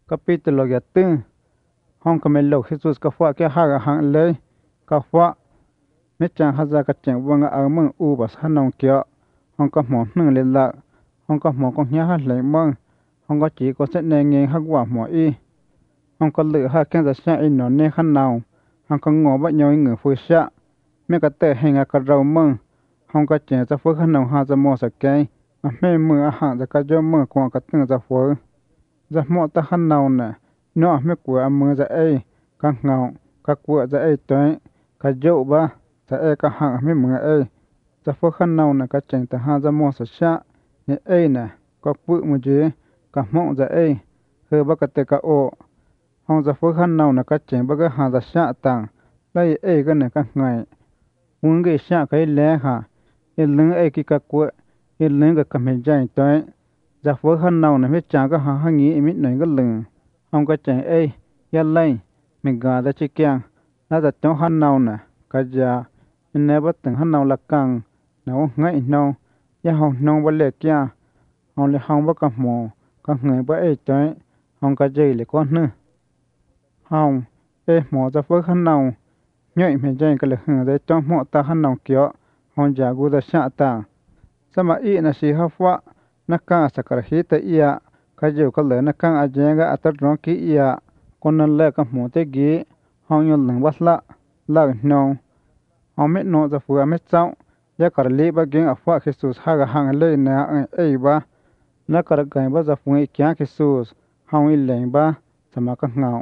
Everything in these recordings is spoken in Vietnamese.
Capítulo ya tư. Hong camelo Jesus ka fua ke ha hang le ka fua me chang ha za ka cheng wanga a meng u bas hanong kyo hong ka mo nang le la hong ka mo ko nya ha le meng hong ka chỉ có sẽ ne nge ha wa mo y hong ka lự ha ken za sha in no ne han nào hong ka ngo ba nhoi ngư phu sha me ka te henga ka rau meng hong ka chen za fu hanong ha za mo sa ke a me mưa a ha za ka jo mưa ko ka teng za fu za mo ta han nào nè nó me của mưa za e ka ngau ka của za e toy ka jo ba za e ka ha me mưa e za fu han nào nè ka chen ta ha za mo sa sha ne e nè ka pu mu je ka mo za e he ba ka te ka o hong za fu han nào nè ka chen ba ka ha za sha tang lai e ka nè ka ngai un ge sha ka le ha e lưng e ki ka của e lưng ka me jai toy za fu han nào nè me cha ka ha ngi mi noi ka lưng hong ka chen e ya lai me ga da chi kyang na da to han nào nè ka ja ne ba teng han nào la kang nào ngai no ya hong nong ba le kya hong le hong ba ka mo ka ngai ba e toy hong ka jai le ko nu hong e mo za fu han nào nhoi me jai ka le hng de to mo ta han nào kyo hong ja gu da sha ta sama i na si ha fa na ka sa kar hi ta iya ka jo ka le na ka a je ga atar ro ki iya kon na le ka mo te gi hong yo leng was la no hong me no za fu me chao ya kar le ba gen a fa Jesus ha ga hang le na e ba na kar ga ba za fu kya Jesus hong i leng ba sama ka ngau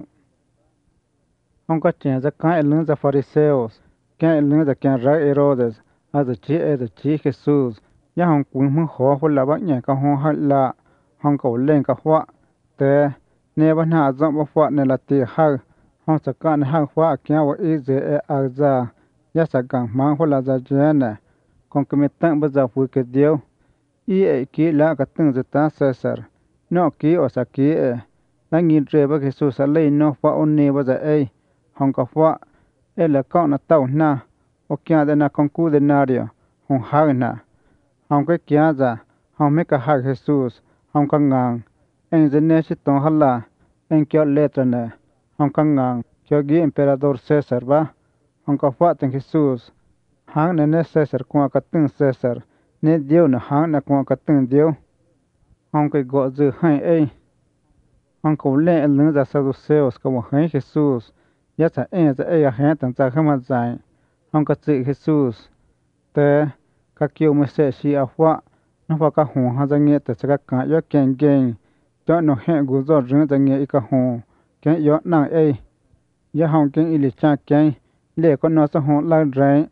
hong ka chen za ka eleng za fariseos ka eleng za ka ra Herodes a za chi Jesus ya hong kun mu ho ho la ba nya ka ho ha la hong ko len ka hwa te ne ba na zo ba hwa ne la ti ha hong sa ka ne ha hwa kya wa i ze e a za ya sa ka ma ho la za je ne kon ke me tang ba za fu ke dio i e ki la ka teng za ta Cesar no ki o sa ki e la ngi tre ba Jesus a le no fa on ne ba za e hong ka hwa e la ka na tau na o kya de na kon ku denario hong ha na hong cái kia za hong me ka ha Jesus hong ka ngang en ze ne si ton hala en kyo letra ne hong ka ngang kyo gi emperador Cesar ba hong ka fa ten Jesus hang ne Cesar kwa ka ten Cesar ne dio na hang na kwa ka ten dio hong cái go zu hai e hong ko le leng za saduceos ka wa hai Jesus ya sa en za e ya han tan za khama zai hong ka zi Jesus te ka kêu me se si a hwa na fa ka ho ha za nge te sa ka yo ken gen to no he gu zo run za nge i ka ho ken yo na e ya hong ken i li cha ken le ko no sa ho la rai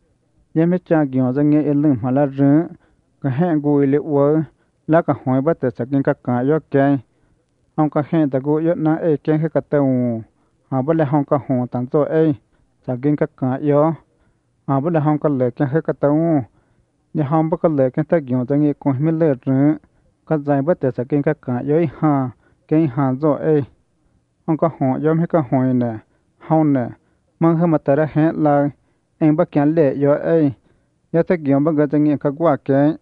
ye me cha gyo za nge e lung ma la run ka he gu i le wo la ka ho ba te sa ken ka yo ken hong ka he ta gu yo na e ken he ka te u ha ba le hong ka ho tan zo e sa ken ka yo ha ba le hong ka le ken he ka ta u ni hom ba ka le ken ta gyo ta nge ko mi le run ka zai ba te sa ken ka yo ha ken ha zo e hong ka ho yo me ka ho ne hong ne mang ha ma ta ra he la en ba kyan le yo e ya ta gyo ba ga ta nge ka gwa ke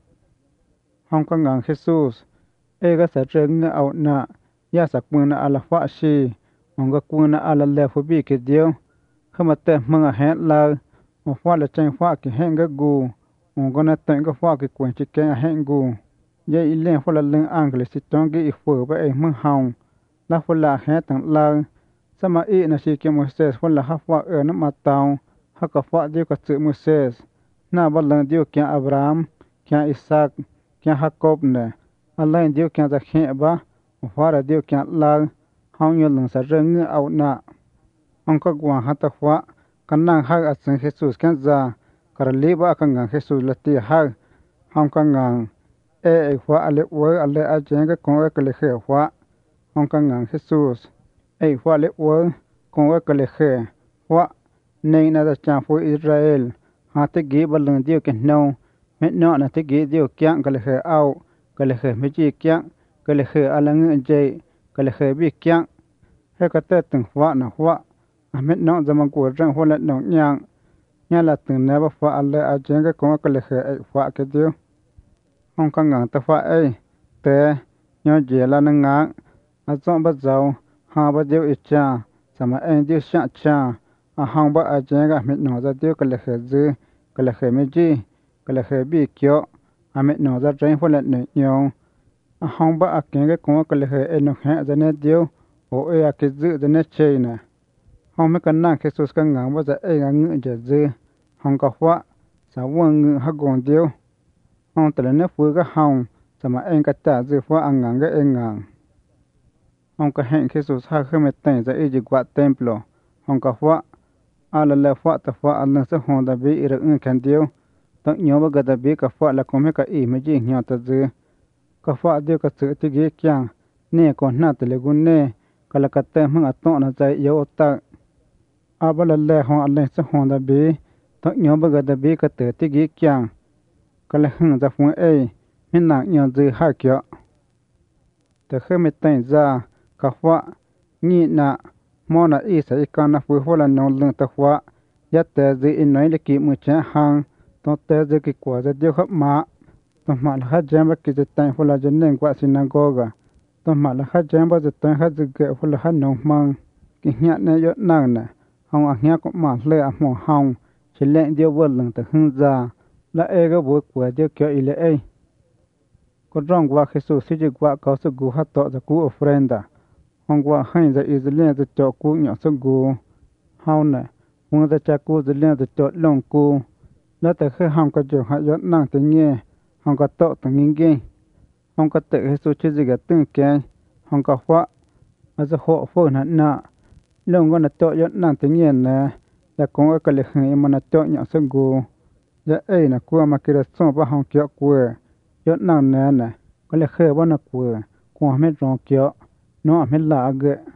hong ka ngang Jesus e ga sa treng na au na ya sa ku na ala fa shi hong ga ku na ala le fu bi ke dio ha ma te mang a he la o fa le chen fa ke he ga gu on gonna teng ka fa ke kwen chi ke a hen gu ye i len fo la len angle si tong ge i fo ba e meng haung la fo la he tang la sama i na si ke Moses fo la ha fa e na ma taung ha ka fa de ka tsu Moses na ba len dio ke Abraham ke Isaac ke Jacob ne alain dio ke za khe ba o fa ra dio ke la haung yo leng sa reng au na ong ka gwa ha ta fa kan nang ha a chen Jesus kan za kar le ba ka ngang Jesus la ti ha hong ka ngang e hwa ale wo ale a chen ga ko ka le khe hwa hong ka ngang Jesus e hwa le wo ko ka le khe hwa nei na da cha fu Israel ha te ge ba leng dio ke no me no na te ge dio kyang ka le khe au ka le khe me ji kyang ka le khe ala ng je ka le khe bi kyang he ka te tung hwa na hwa a me no za ma ko rang hwa la no nyang nya la từng ne ba fa ale a chen ga ko ka le khe e fa ke dio hong ka ngang ta fa e te nyo je la na nga chọn bắt giàu ha bắt điều ít cha mà anh điều sáng cha hong bắt chén cái mình nói ra điều cái là khởi dư cái là khởi mấy gì cái là khởi bị kéo mình nói ra trên phần lệ nhiều hong bắt cái con cái là khởi anh nói ra nên điều ôi cái dư ra nên chơi nè hong mấy cái năng Jesus cái ngang bắt ra anh ngự giờ dư hong có phát sao vương ngự hắc gòn điều hong từ nó phơi cái hong mà anh cái trả dư phát ăn ngang cái anh ngang hong cái hẹn Jesus ha khơi mấy tay ra ý quạt templo hong có phát ala la phát ta phát anh sẽ hong đã bị rồi anh khen điều tận nhớ bao giờ bị cái phát là có mấy cái ý mấy gì nhau ta dư cái phát điều cái sự thì cái kyang nè còn nát từ gun nè cái là cái tem hong atọ nó chạy yếu ta bao la hong anh sẽ hong đã bị tận nhớ bao giờ bị cái tự thì cái kyang cái là hưng ra phun ấy mình nặng nhớ dư hai kiểu từ khi mình tỉnh ra cái phát nhị nạ mò nạ ý sẽ còn là phù hợp là nông lương tập phát nhất từ dư in nói là kỹ một chén hàng tôi từ dư cái quả ra điều khắp mã tôi mà là hết jam bất kỳ sự tỉnh phù là dân nên qua synagogue tôi mà là hết jam bất kỳ tỉnh hết dư cái phù là hết nông mang cái nhát này yết năng nè hông ăn nhát cũng mà lệ à mò hông chỉ lệnh điều vượt lưng từ hưng ra là ai cái buổi của điều kiểu ý lệ ấy có rong qua Jesus sĩ chỉ qua có sự gu hát tọt cú ofrenda hong qua hay ra Israel từ chỗ cú nhỏ sự gu hao nè muốn ra cha cú Israel từ chỗ long cúแล้วแต่คือห้องก็จะหายดนั่งแต่เงี้ยห้องก็โตแต่งิงกิงห้องก็เตะให้สุชิจิกตึ้งแกห้องก็ฟ้าอาจจะหัวฟื้นหันหน้าลงก็น่ะโตยดนั่งแต่เงี้ยนะแต่คงก็เลยหายมันน่ะโตอย่างสกูจะเอ้ยน่ะกลัวมากินส่งไปห้องเกี่ยวกลัวยดนั่งแน่น่ะก็เลยเคยว่าน่ะกลัวไม่รองเกี่ยวน้อไม่ลาเกะ